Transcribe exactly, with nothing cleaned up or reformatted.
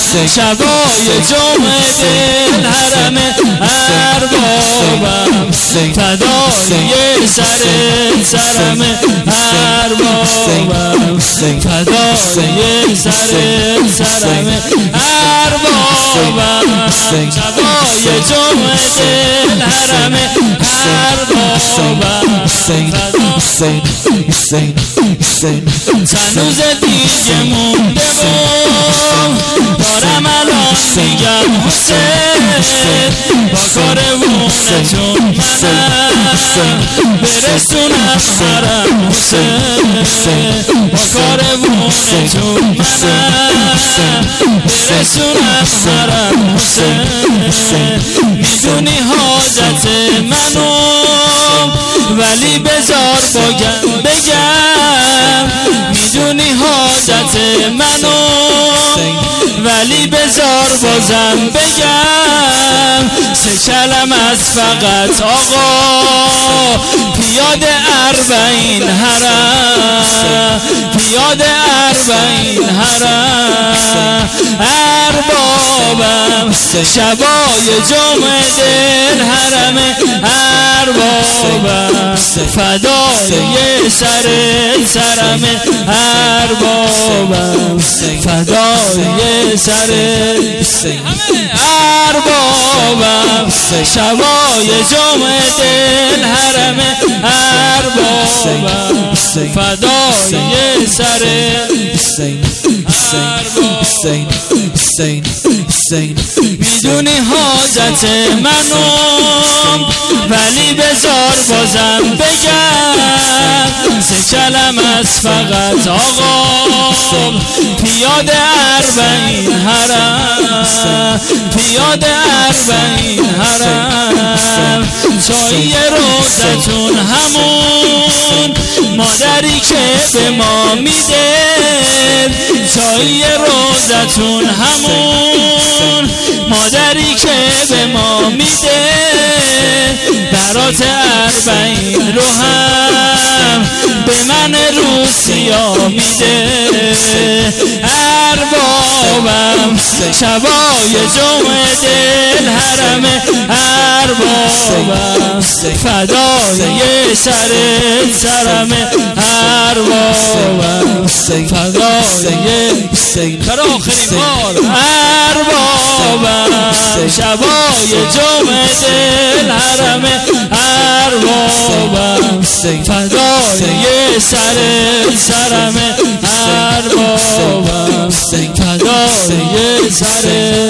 شبای جمعه دل حرم اربابم فدای سر سرم اربابم فدای سر سرم اربابم شبای جمعه دل حرم اربابم تنوز دیگه مونده بام دارم الان میگم حسین با کاروونتون منم برسونم حرم حسین با کاروونتون منم برسونم حرم حسین میدونی حاجت منو ولی بذار بگم بگم میدونی حاجت منو ولی بذار بازم بگم سه کلم از فقط آقا پیاده اربعین حرم پیاده اربعین حرم اربابم شبای جمعه دل حرم اربابم فدای سر سرم اربابم فدای سر اربابم شبای جمعه دل حرم اربابم فدای سر میدونی حاجت منو ولی بذار بازم بگم سه کلم از فقط آقا پیاده اربعین حرم پیاده اربعین حرم چایی روزتون همون مادری که به ما میده چایی روزتون همون مادری که به ما میده برات اربعین رو هم به من روسیا میده اربابم شبای جمعه دل حرم اربابم فدای سر سرم اربابم فدای بر آخرین بار اربابم شبای جمعه دل حرم اربابم فدای سر سرم اربابم فدای سر